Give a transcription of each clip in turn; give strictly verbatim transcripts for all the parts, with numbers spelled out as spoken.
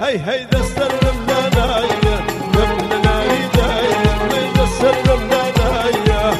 هاي هاي ذا السلم لنايا لم لناي دايا هاي ذا السلم لنايا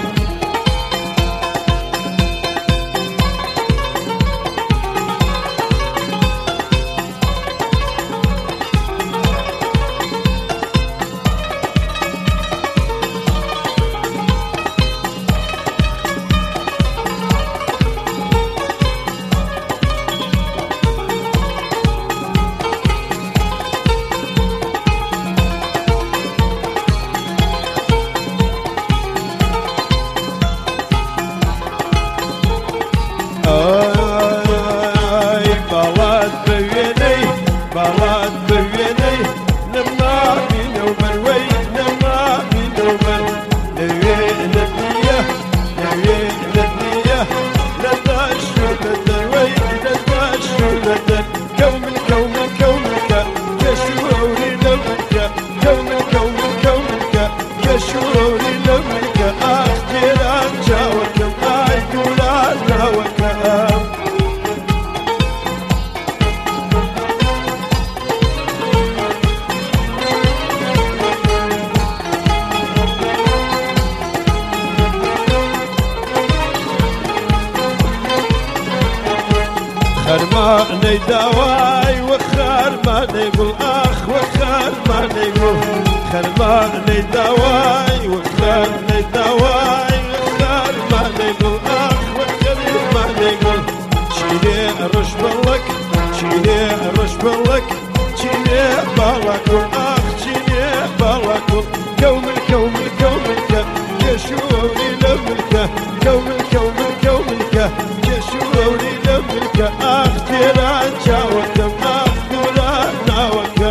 خرماني دواي وخرماني يقول اخ وخرماني يقول خرماني دواي وخرماني دواي وخرماني يقول اخ وخرماني يقول شيلي رش بالك شيلي رش بالك شيلي بالك اخ شيلي بالك كوم الكوم الكوم الك يشوري لملك كوم الكوم الكوم الك يشوري لملك اخترا جاوك اخترا ناوك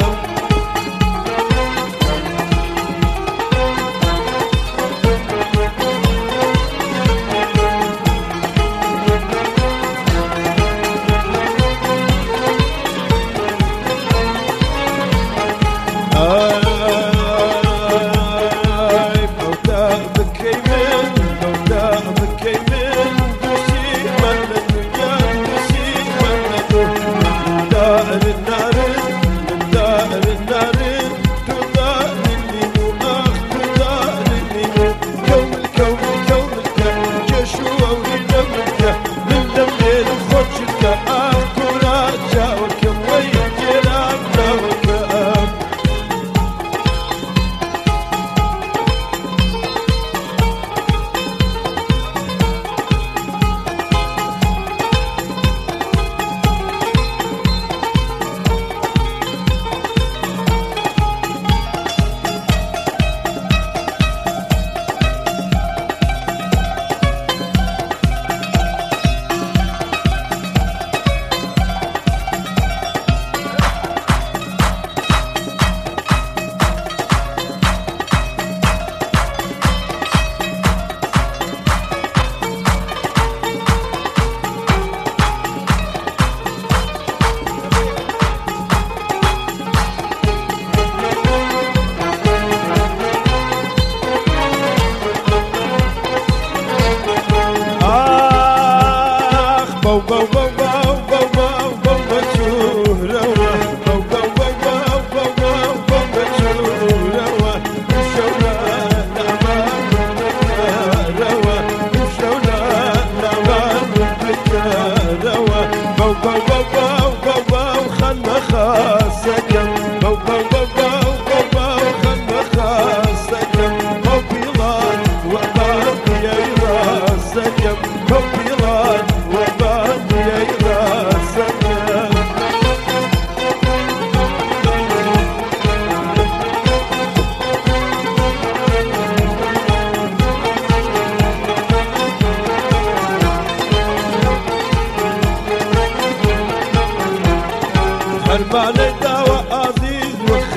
خرماني دواء عزيز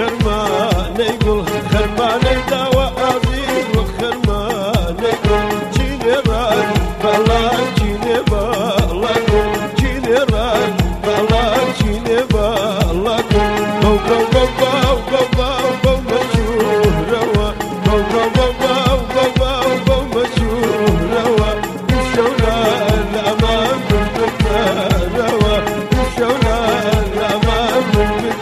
وخرماني يقول خرماني دواء عزيز وخرماني يقول جيني ران بلا جيني بلا جيني ران بلا جيني بلا بو بو بو بو بو بو بو مشهورة بو بو بو بو بو بو بو مشهورة وشونا الأمان بالبكارة وشونا الأمان بالبكارة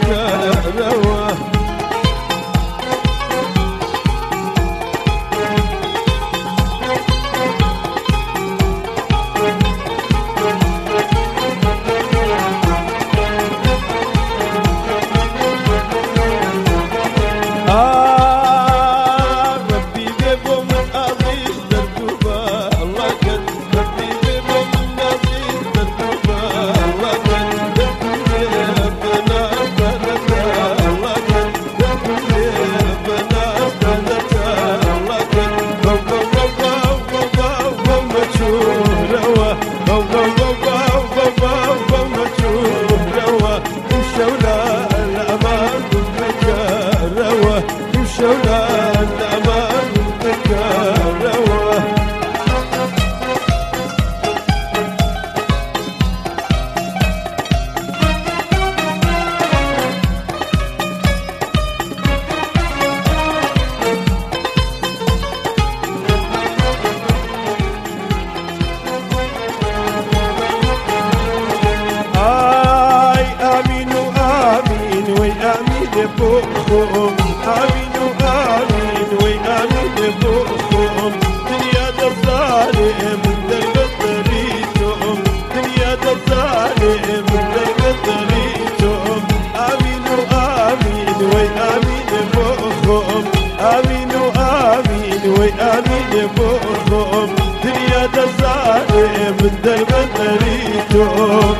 بوخهم آمين وآمين وآمين بوخهم دنيا الظالم درب طريقهم دنيا الظالم درب طريقهم آمين وآمين وآمين بوخهم آمين وآمين وآمين بوخهم دنيا الظالم درب طريقهم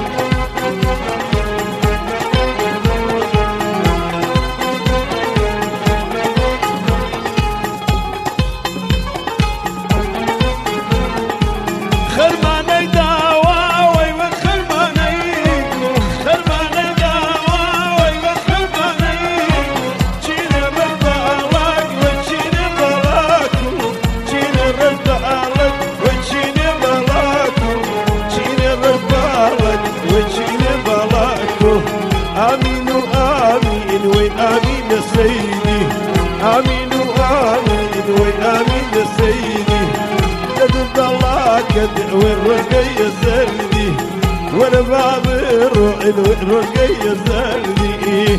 آمين وآمين وآمين سيدي آمين وآمين وآمين سيدي جد الله كدع والرقي سردي وانا باب الرعل والرقي سردي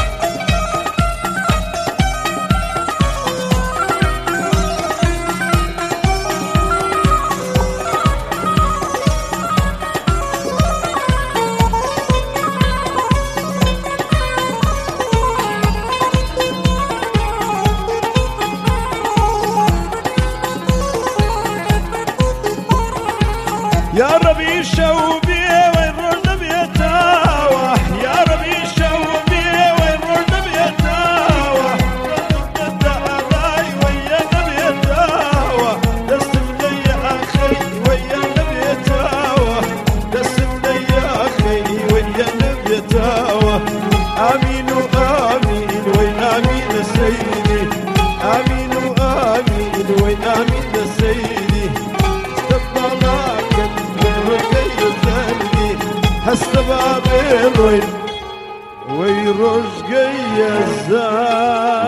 يا ربي شوبي وين رد بيتاوه يا ربي شوبي وين رد بيتاوه رد علي ويا بيتاوه دسم لي يا اخي ويا بيتاوه دسم لي يا اخي ويا بيتاوه امين وامين وين امين سيدي امين وامين وين امين سيدي هالسباب وين ويرزقي الزاد